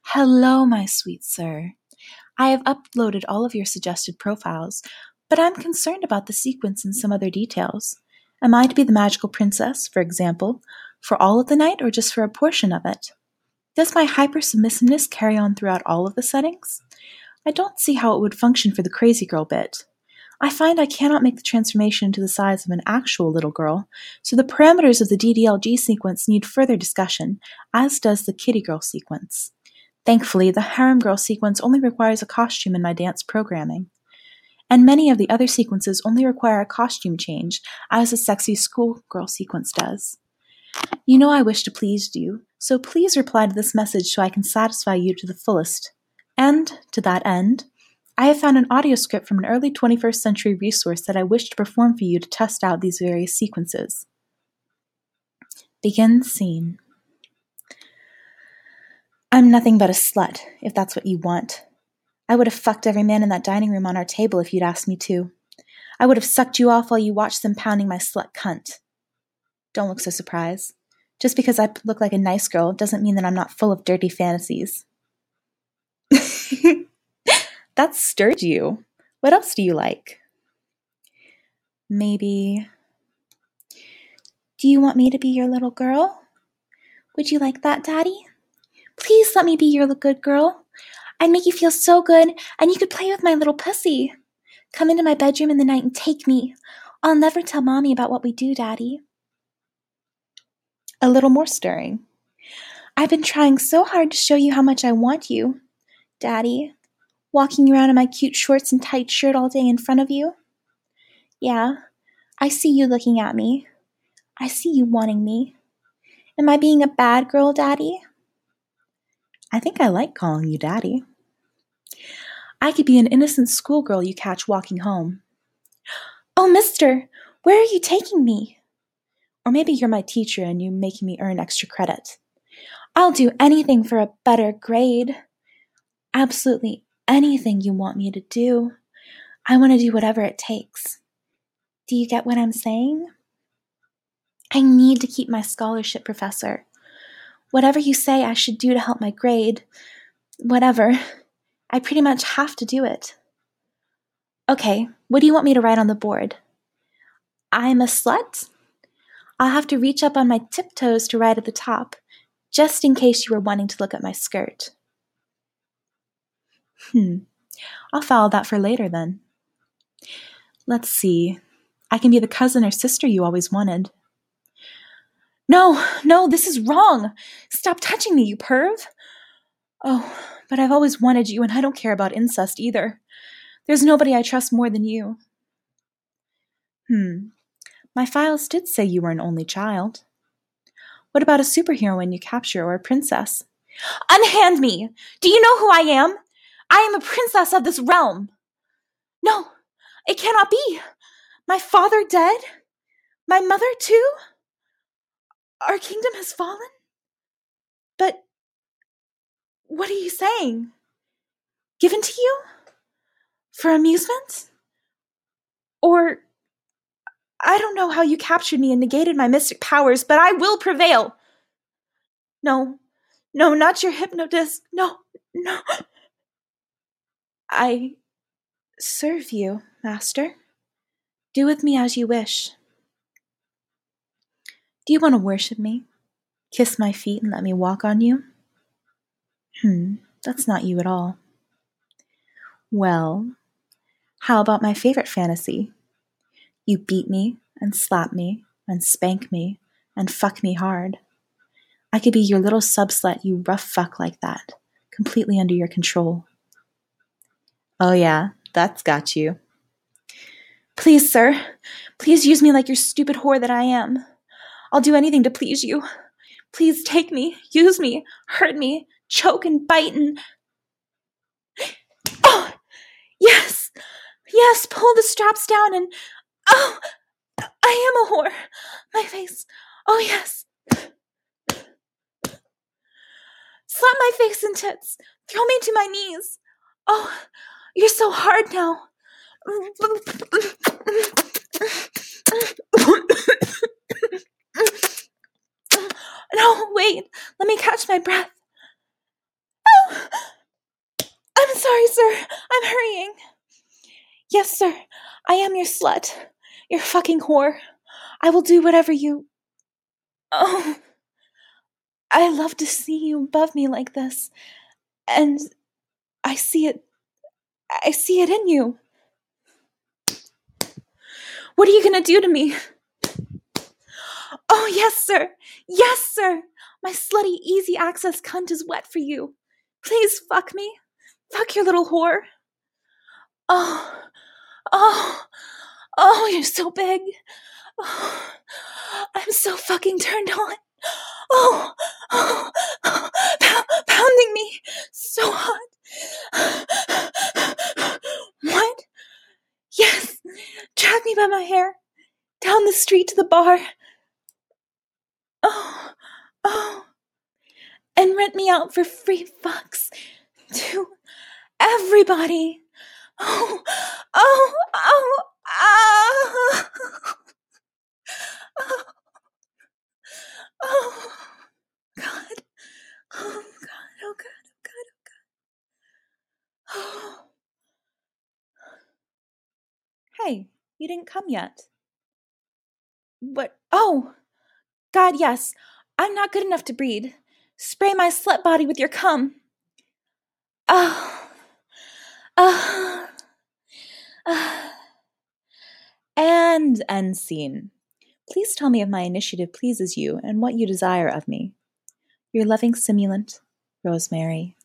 Hello, my sweet sir. I have uploaded all of your suggested profiles, but I'm concerned about the sequence and some other details. Am I to be the magical princess, for example, for all of the night or just for a portion of it? Does my hyper-submissiveness carry on throughout all of the settings? I don't see how it would function for the crazy girl bit. I find I cannot make the transformation into the size of an actual little girl, so the parameters of the DDLG sequence need further discussion, as does the kitty girl sequence. Thankfully, the harem girl sequence only requires a costume in my dance programming. And many of the other sequences only require a costume change, as the sexy schoolgirl sequence does. You know I wish to please you, so please reply to this message so I can satisfy you to the fullest. And, to that end, I have found an audio script from an early 21st century resource that I wish to perform for you to test out these various sequences. Begin scene. I'm nothing but a slut, if that's what you want. I would have fucked every man in that dining room on our table if you'd asked me to. I would have sucked you off while you watched them pounding my slut cunt. Don't look so surprised. Just because I look like a nice girl doesn't mean that I'm not full of dirty fantasies. That stirred you. What else do you like? Maybe... Do you want me to be your little girl? Would you like that, Daddy? Please let me be your good girl. I'd make you feel so good, and you could play with my little pussy. Come into my bedroom in the night and take me. I'll never tell Mommy about what we do, Daddy. A little more stirring. I've been trying so hard to show you how much I want you, Daddy. Walking around in my cute shorts and tight shirt all day in front of you. Yeah, I see you looking at me. I see you wanting me. Am I being a bad girl, Daddy? I think I like calling you Daddy. I could be an innocent schoolgirl you catch walking home. Oh, mister, where are you taking me? Or maybe you're my teacher and you're making me earn extra credit. I'll do anything for a better grade. Absolutely anything you want me to do. I want to do whatever it takes. Do you get what I'm saying? I need to keep my scholarship, Professor. Whatever you say I should do to help my grade, whatever, I pretty much have to do it. Okay, what do you want me to write on the board? I'm a slut? I'll have to reach up on my tiptoes to write at the top, just in case you were wanting to look at my skirt. I'll file that for later then. Let's see. I can be the cousin or sister you always wanted. No, this is wrong. Stop touching me, you perv. Oh, but I've always wanted you, and I don't care about incest either. There's nobody I trust more than you. My files did say you were an only child. What about a superheroine you capture or a princess? Unhand me! Do you know who I am? I am a princess of this realm. No, it cannot be. My father dead? My mother too? Our kingdom has fallen? But what are you saying? Given to you? For amusement? Or, I don't know how you captured me and negated my mystic powers, but I will prevail. No, not your hypnodisc. No. I serve you, master. Do with me as you wish. Do you want to worship me? Kiss my feet and let me walk on you? That's not you at all. Well, how about my favorite fantasy? You beat me and slap me and spank me and fuck me hard. I could be your little sub-slut, you rough fuck like that, completely under your control. Oh yeah, that's got you. Please, sir, please use me like your stupid whore that I am. I'll do anything to please you. Please take me, use me, hurt me, choke and bite and... Oh, yes, pull the straps down and... Oh, I am a whore. My face, oh yes. Slap my face and tits. Throw me to my knees. Oh, you're so hard now. No, wait. Let me catch my breath. Oh. sorry, sir. I'm hurrying. Yes, sir. I am your slut. Your fucking whore. I will do whatever you... Oh, I love to see you above me like this. And I see it in you. What are you gonna do to me? Oh, yes, sir. Yes, sir. My slutty easy access cunt is wet for you. Please fuck me. Fuck your little whore. Oh, oh, you're so big. Oh, I'm so fucking turned on. Oh, pounding me so hot. What? Yes, drag me by my hair, down the street to the bar. Oh, and rent me out for free fucks to everybody. Oh, oh, oh, oh, oh, oh, God. Oh, God, oh, God, oh, God, oh, God. Oh. Hey, you didn't come yet. What? Oh, God, yes. I'm not good enough to breed. Spray my slut body with your cum. Oh. And end scene. Please tell me if my initiative pleases you and what you desire of me. Your loving simulant, Rosemary.